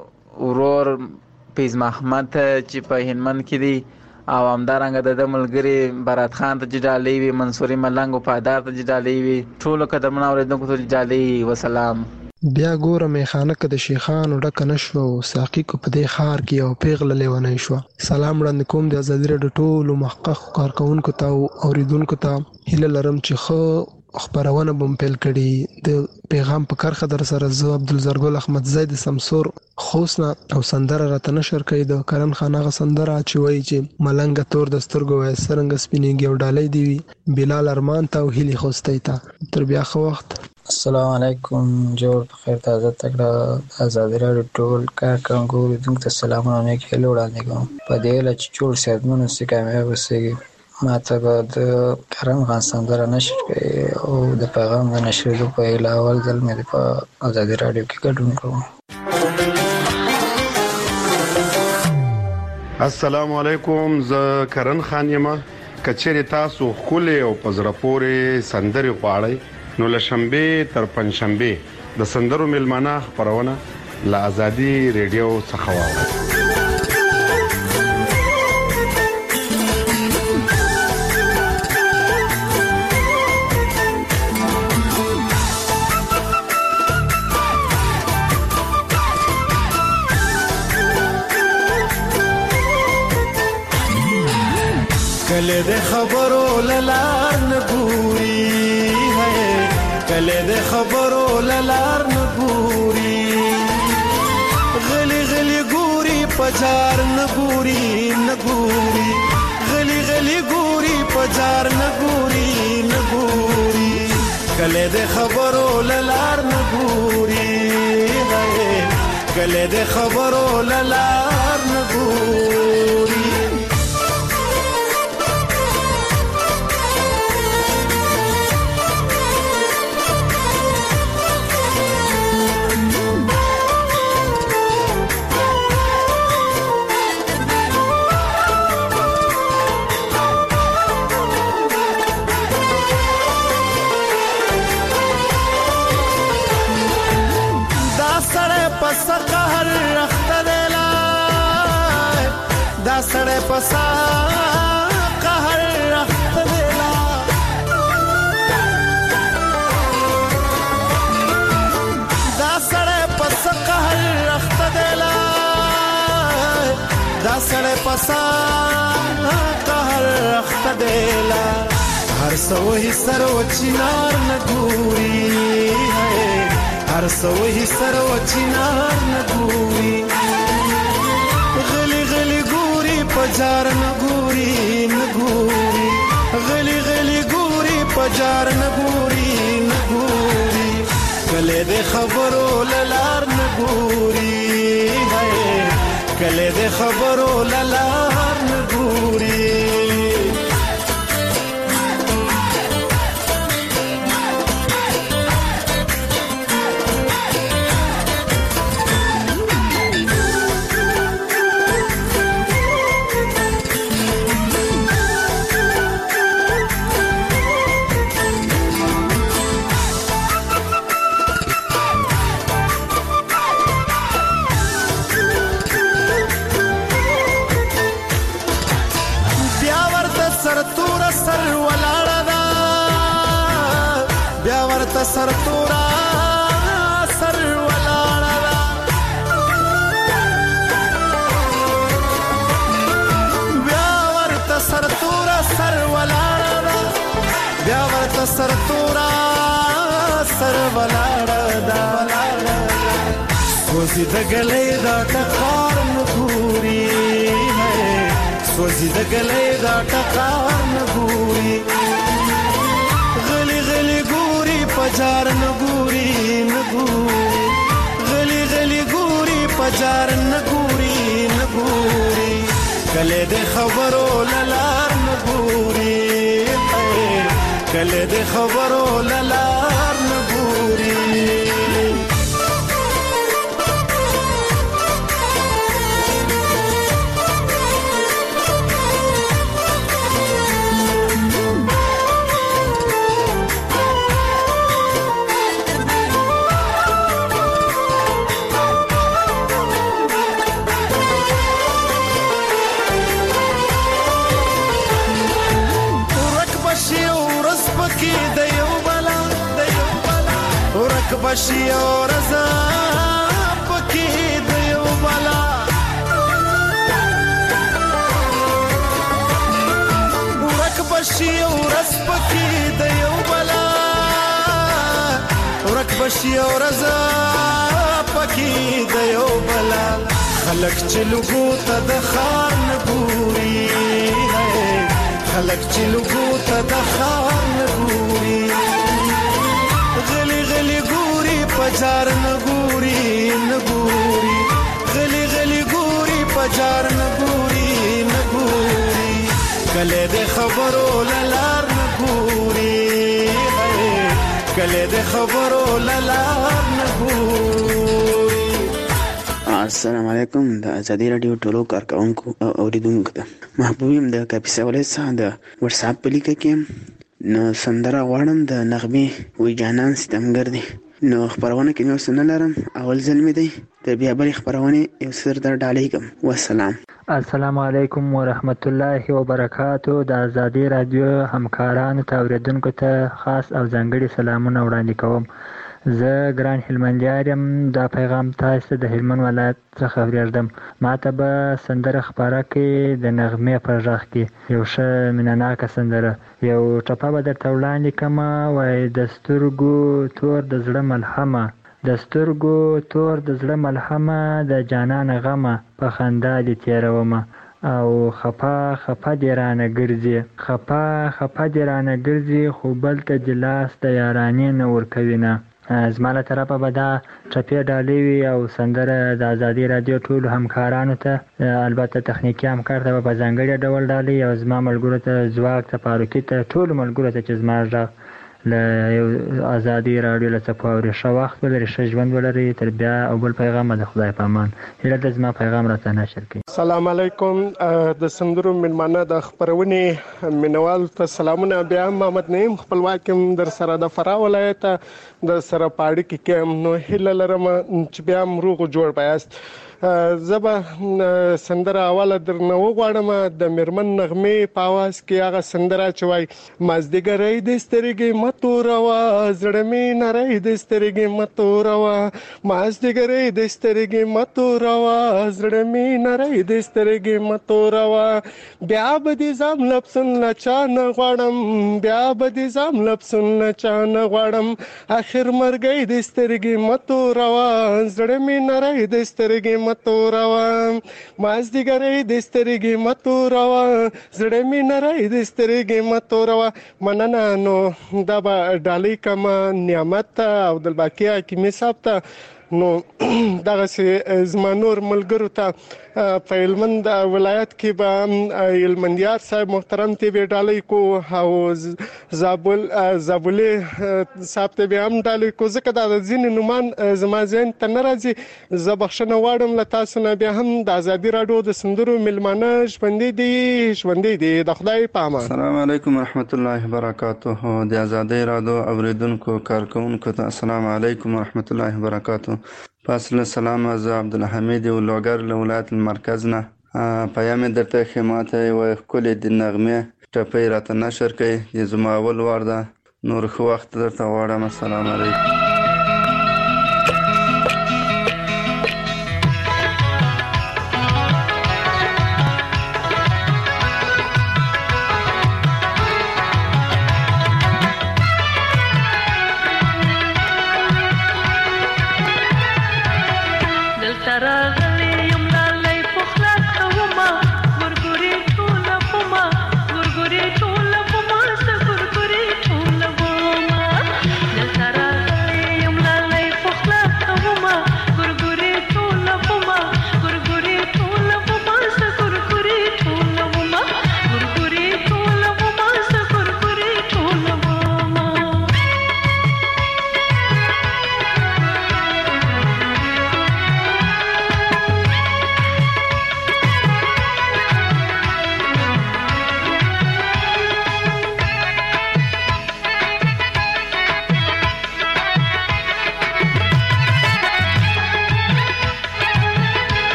O: ورور فیض محمد ته چې په هلمند کې دی، او همدارنګه د ده ملګري برات خان ته چې ډالۍ وي، منصوري ملنګ و پادار ته چې ډالۍ وي، ټولو قدرمنو اورېدونکو ته ډالۍ وي. وسلام.
P: بیا ګوره میخانه که د شیخانو ډکه نه شوه او ساقي کو په دې ښار کې یو پیغله لیونی شوه. سلام وړاندې کوم د ازادي راډیو ټولو محققو کارکوونکو ته او اورېدونکو ته. هیله لرم چې ښه خپرونه به م پیل کړي. د پیغام په کرښه در سره زه عبدالزرګل احمدزی د سمسور خوست نه او سندره راته نشر کوي د کرن خان هغه سندره چې وایي چې ملنګه تور د سترګو وایي څرنګه سپینېږي او ډالۍ دې وي بلال ارمان ته او هیلې خوستی ته. تر بیا ښه وخت.
Q: السلام علیکم. جوړ بخیر. تازه تکړه ازادي راډیو ټول کارکوونکو اورېدونکو ته سلامونه او نیکې هیلې وړاندې کوم. په دې هیله چې جوړ صحتمند اوسئ، کامیاب اوسئ. ما ته به د کرن خان سندره نشر کړي او د پیغام د نشرېدو په هیله اول ځل مې په ازادي راډیو کې ګډون کوم.
R: السلام علیکم. زه کرن خان یم. که چیرې تاسو ښکلې او په زړه پورې سندرې غواړئ نو له شنبې تر پنجشنبې د سندرو میلمانه خپرونه له ازادي ریډیو څخه واورئ.
I: کله د خبرو للار نه ګوري، کله د خبرو للار نه ګوري، غلی غلی ګوري پجار نه ګوري نه ګوري، غلی غلی ګوري پجار نه ګوري نه ګوري، کله د خبرو للار نه ګوري، کله د خبرو للار نه ګوري. پس قهر رخت دیلا دا سړی پس قهر رخت دیلا دا سړی پس قهر رخت دیلا دا سړی پس قهر رخت دیلا هر سوهی سرو چنار نګوري هر سوهی سرو چنار نګوري غلی غلی ګوري پجار نګوري نګوري غلی غلی ګوري پجار نګوري نګوري کله د خبرو للار نګوري کله د خبرو للار نګوري سر تورا سر ولاړه بیا ورته سر تورا سر ولاړه بیا ورته سر تورا سر ولاړه سوزي د ګلې دا ټکار نګوري سوزي د ګلې دا ټکار نګوري غلي غلي ګوري پجار نګوري نګوري غلي غلي ګوري پجار نګوري نګوري کله د خبرو للار نګوري کله د خبرو للار نګوري بشي اور زا پکې د یو بلا ورک بشي اور اس پکې د یو بلا ورک بشي اور زا پکې د یو بلا خلک چې لګو ته د خان ګوري خلک چې لګو ته د خان ګوري غلي غلي پجار نګوري نګوري غلي غلي ګوري پجار نګوري نګوري کله د خبرو للار نګوري کله د خبرو للار نګوري.
S: السلام علیکم. د ازادي رادیو ټولو کارکونکو او اوریدونکو ته محبوبیم د کاپیسا ولایت د واتس اپ په لیکه کې نو سندره غواړم د نغمې وی جانان ستمګر دی نو خبرونه کې نو سن لرم اول ځل مې دی تر بیا بل خبرونه یو سر در علیکم والسلام.
T: السلام علیکم ورحمت الله وبرکاتو. د ازادي رادیو همکارانو ته اوریدونکو ته خاص او ځانګړي سلامونه وړاندې کوم. زه ګران هلمندیار یم. دا پیغام تاسو د هلمند ولایت څخه اوریدم. ماته به سندره خبره کې د نغمې پر غږ کې یو ښه مینهناکه سندره یو ټپه به درته وړاندې کړمه. وایي د سترګو تور د زړه ملهمه د سترګو تور د زړه ملهمه د جانان غمه په خندا دې تېرومه او خفا خفا دې رانه ګرځي خفا خفا دې رانه ګرځي خو بل ته دې لاس د یارانې نه ورکوي نه. زما له طرفه به دا ټپې ډالۍ وي او سندره د ازادي رادیو ټولو همکارانو ته البته تخنیکي همکار ته به په ځانګړي ډول ډالۍ او زما ملګرو ته ځواک ته فاروقي ته ټولو ملګرو ته چې زما غږ له یو ازادي رادیو له څخه اوري. ښه وخت ولري ښه ژوند ولري. تر بیا او بل پیغام د خدای په امان. هیله ده زما پیغام راته نشر کړي.
U: السلام علیکم. د سندرو ملمانه د خبرونې مینوال ته سلامونه. بیا محمد نعیم خپلواک در سره د فراه ولایت د سره پاړی کې کوم نو هیله لرم چې بیا روغ جوړ پایاست. زبا سندره اوله درنه وغواړم د میرمن نغمې په आवाज کې هغه سندره چې وای مازدیګرې د سترګې متوروا زړه مې نری د سترګې متوروا مازدیګرې د سترګې متوروا زړه مې نری د سترګې متوروا بیا به دې زم لپسن لچا نه غواړم بیا به دې زم لپسن لچا نه غواړم اخر مرګې د سترګې متوروا زړه مې نری د سترګې متوروا مازدیګرې د سترګې متوروا زړه مې نری د سترګې متوروا مننه. نو دا به ډالۍ کما نعمت او دلباقي حکیمي صاحب ته نو دغه سي زمانور ملګرو ته په هلمند ولایت کې به هلمندیار صاحب محترم ته به ډالۍ کو او زابل زابلې صاحب ته به هم ډالۍ کو ځکه دا ځینې نومان زما ذهن ته نه راځي. زه بخښنه غواړم له تاسو نه. بیا هم د ازادي راډیو د سندرو میلمانه ژوندي دي ژوندي دي د خدای په امان.
B: السلام علیکم ورحمت الله وبرکاته. د ازادي راډیو اوریدونکو کارکونکو ته السلام علیکم ورحمت الله وبرکاته. فاصله سلام. زه عبدالحمید ولوګر له ولایت المرکز نه پیام درته خدماته و کل د نغمه ټپې راته نشر کړي. زما اول وار ده. نور خو وخت درته غواړم. السلام علیکم.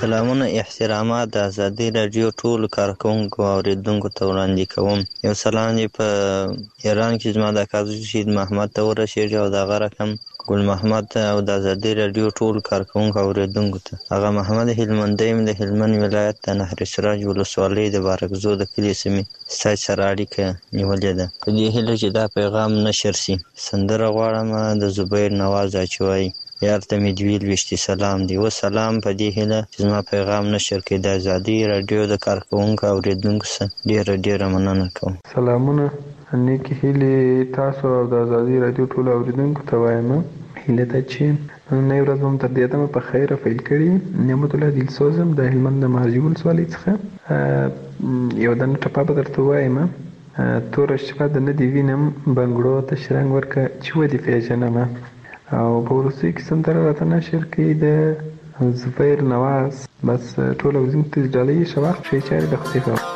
C: سلامونه احترامات د ازادي راډیو ټولو کارکوونکو او اوریدونکو ته وړاندې کوم. یو سلام یې په ایران کې زما د کاظم شهید محمد ته ورسېږي او د هغه رقم ګل محمد ته او د ازادي راډیو ټول کارکوونکو او اوریدونکو ته. هغه محمد هلمندی م د هلمند ولایت د نهر سراج ولسوالۍ د بارکزو د کلي سیمې ستاسو سره اړیکه نیولې ده. په دې هیله چې دا پیغام نشر سي. سندره غواړم د زبیر نواز اچوي. یار ته مې دوی لوشتي سلام دی. و سلام په دې هیله چې زما پیغام نشر کړي. د ازادي راډیو د کارکوونکو او اوریدونکو سره ډېره ډېره مننه کوم.
V: سلامونه نیکی هیلې تاسو او د ازادي راډیو ټول اوریدونکو ته وایم. هیله ده چې نن ورځ هم تر دې دمه په خیره پیل کړي. نعمت الله دلسوزم د هلمند د مارجې ولسوالۍ څخه یو دانه ټپه به درته ووایم. توره شپه د نه دې وینم بنګړو ته شرنګ ورکه چې ودې پېژنمه. او په وروستۍ کې سندره راته نشر کړي د زبیر نواز. بس ټول اوریدونکو ته ډالۍ ښه وخت ښې چارې د خدای په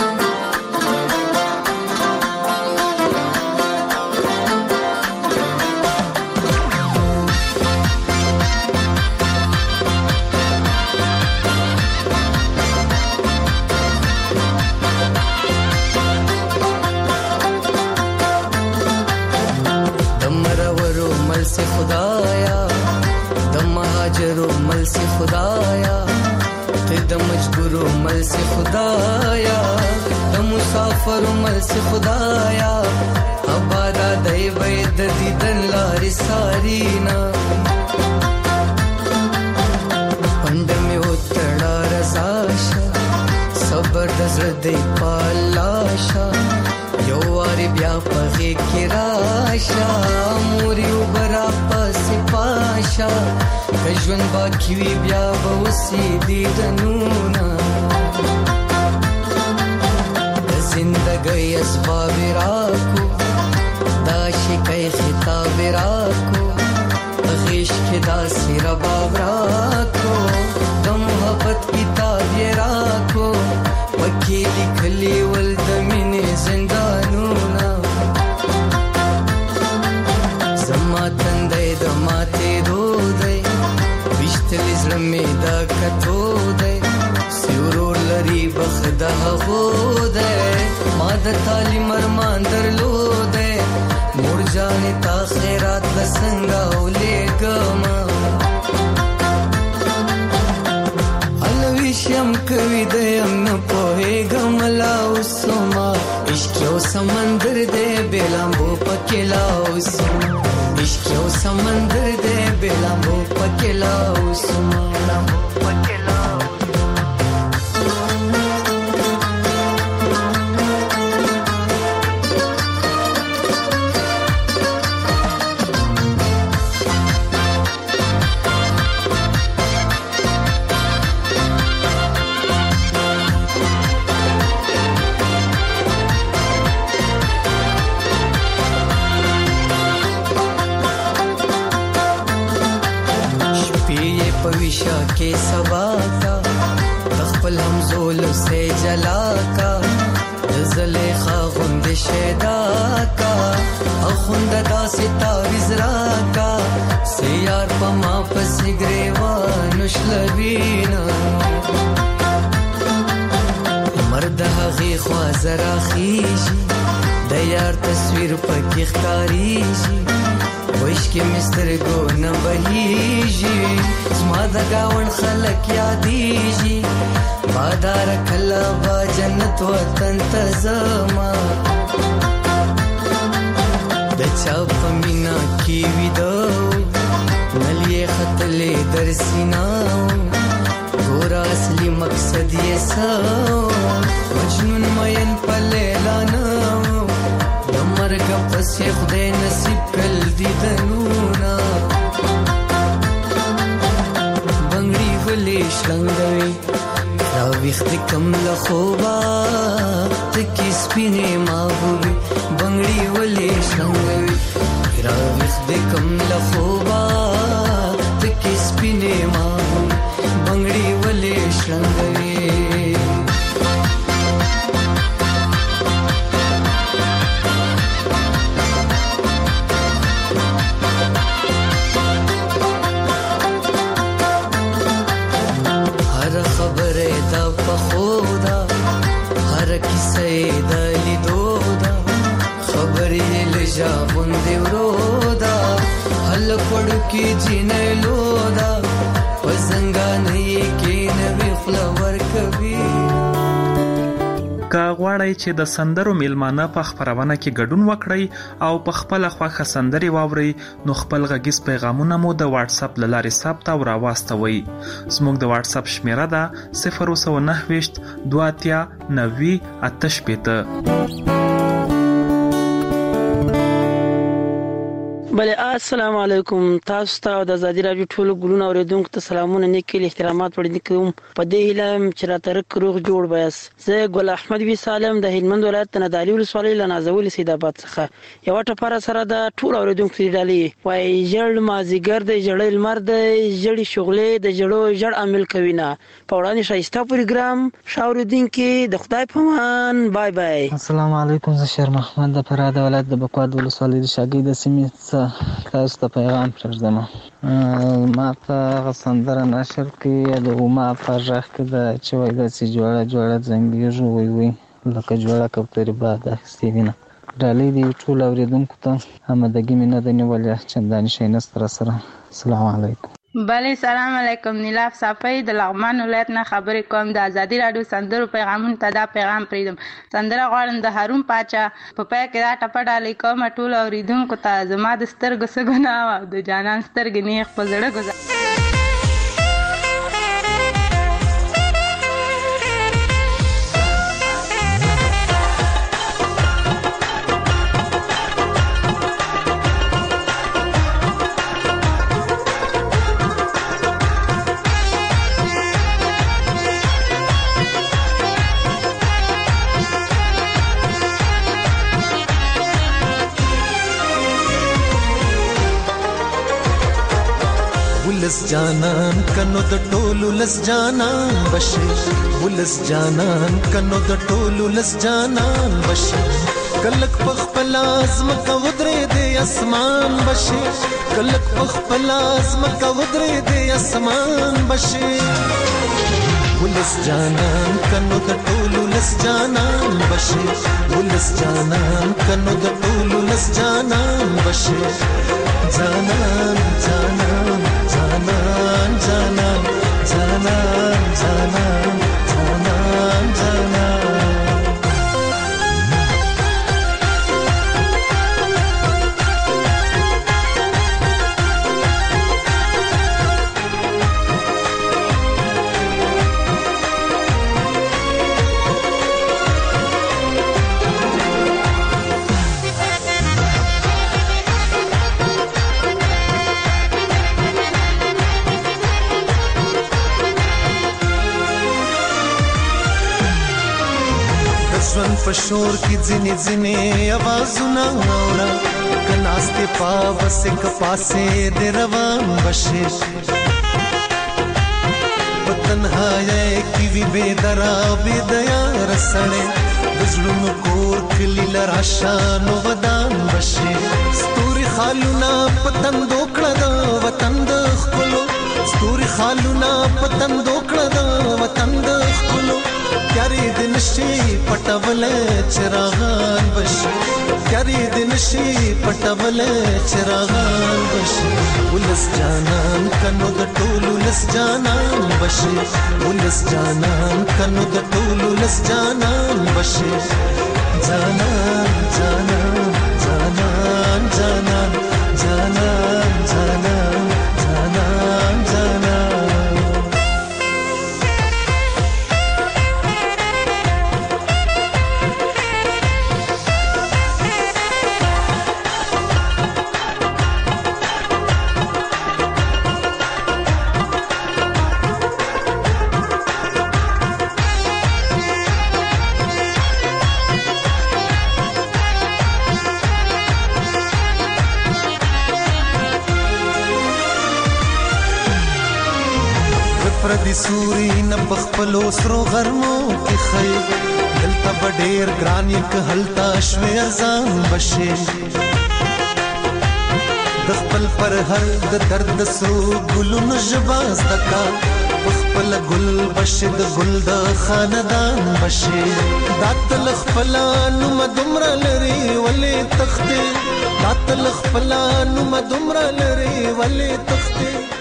W: ژوند باقي وي بیا به وسي دیدنونه د زندګۍ اسباب راکو دا شکای خطاب راکو غیش کې داسې رباب راکو د محبت کتاب یې راکو پکې لیکلي ول د مینې زندانونه زما تندی د ماتې دودی ویشتلی زړه مې دا کتو دی سیورور لري بخت د هغو دی ما د تعلیم ارمان درلودی مور جانې تا خیرات به څنګه ولیږمه هلویش یم کوي د یم نه پوهېږم لا اوسما عشق یو سمندر دی بې لامبو پکې لا اوسما عشق یو سمندر دی بې لامبو پکې لا اوسما پکې لا पविशा के सबा का तखपल हमजोल से जला का ज़लेखा गुंद शेदा का अखुंद दासी ताविज़रा का सियार पमा पसिग्रेवा नुशलबीना मर्द हगी ख्वाज़रा खीजी दयार तस्वीर पक इख्तारीजी وش کې مسترګو نه بهیږي زما د گاون خلک یادېږي بادار کله با جنت وطن ته زما د چا په مینا کې ویده نلې خطلې در سینا ګور اصلي مقصد یې څه مجنون مین په لیلا نه مرګ پسې خدای نصیب کړل دیدنونه بنګړي ولې شلنګوي را ویښت کم له خوبه تکې سپینې محبوبې بنګړي ولې شلنګوي را ویښت کم له خوبه تکې سپینې محبوبې بنګړي ولې شلنګوي کې جنلو دا پزنګانې کې نوې خلور کوي.
A: که غواړئ چې د سندرو میلمانه په خپرونه کې ګډون وکړئ او په خپله خوښه سندرې واورئ نو خپل غږیز پیغامونه مو د واتس اپ له لارې ثبت او راواستوئ. زموږ د واتس اپ شمیره ده صفر سوه نهه ویشت دوه اتیا نوي اته شپېته.
D: بله السلام علیکم. تاسو ته د ازادي راډیو ټولو ګلونه اورېدونکو ته سلامونه نیکې احترامات وړاندې کوم. په دې هیله یم چې راته رک روغ جوړ بیاست. زه ګل احمد وی سالم د هلمند ولایت د نادعلي ولسوالۍ له نازول سید آباد څخه یوه ټپره سره د ټولو اورېدونکو دې ډالۍ وایي ژړ مازدیګر دی ژړی لمر دی ژړې شغلې د ژړو ژړ عامل کوي نه. په وړاندې ښایسته پروګرام ښه اورېدونکي د خدای په امان. بای بای.
E: السلام علیکم. زه شیر محمد د فراه ولایت د بکواد ولسوالۍ د شاګۍ د سیمې تاسو ته پیغام پرېږدم. ما ته هغه سندره نشر کړي د ما په غږ کې ده چې وایي داسې جوړه جوړه زنګېږو وی وی لکه جوړه کوترې باد اخیستې وینه. ډالۍ د ټولو اورېدونکو ته آمادګي مې نه ده نیولې چندانې شی نشته راسره. السلام علیکم.
X: بله سلام علیکم. نیلاف صافی د لغمان ولایت نه خبرې کوم. د ازادي راډیو سندرو پیغامونو ته دا پیغام پرېږدم. سندره غواړم د هارون پاچا په پای کې دا ټپه ډالۍ کوم ټولو اورېدونکو ته. زما د سترګو څه ګناه وه د جانان سترګې نیغ په زړه ګذر.
I: ولس جانان کنو د ټولو لس جانان بشي. ولس جانان کنو د ټولو لس جانان بشي. کلک پخپل ازمکه ودرې د اسمان بشي. کلک پخپل ازمکه ودرې د اسمان بشي. ولس جانان کنو د ټولو لس جانان بشي. ولس جانان کنو د ټولو لس جانان بشي. جانان جانان جانان جانان جانان جانان جانان جانان. ژوند په شور کې ځینې ځینې اوازونه اورم. که ناستې پاوسې که پاسې د روان بشي. په تنهایۍ کې وي بېدره بېدیاره سړی. د زړونو کور کلي له راشه نو ودان بشي. ستوري خالونه په تندو کړه د وطن د ښکلو. ستوري خالونه په تندو کړه د وطن د ښکلو. پیارې د نشي پټولې چراغان بشي. پیارې د نشي پټولې چراغان بشي. ولس جانان کنو د ټولو لس جانان بشي. ولس جانان کنو د ټولو لس جانان بشي. جانان جانان جانان جانان جانان جانان جانان جانان. پردي سوري نه بخپلو سرو غرمو کې خي. دلته به ډېر ګران یې که هلته شوې ارزان بشي. د خپل پر هر د درد سرو ګلونو ژبه زده کا. په خپله ګل بشي د ګل د خاندان بشي. دا تل خپله نومه دومره لري ولې تښتې. قاتل خپل نوم دومره لري ولې تختې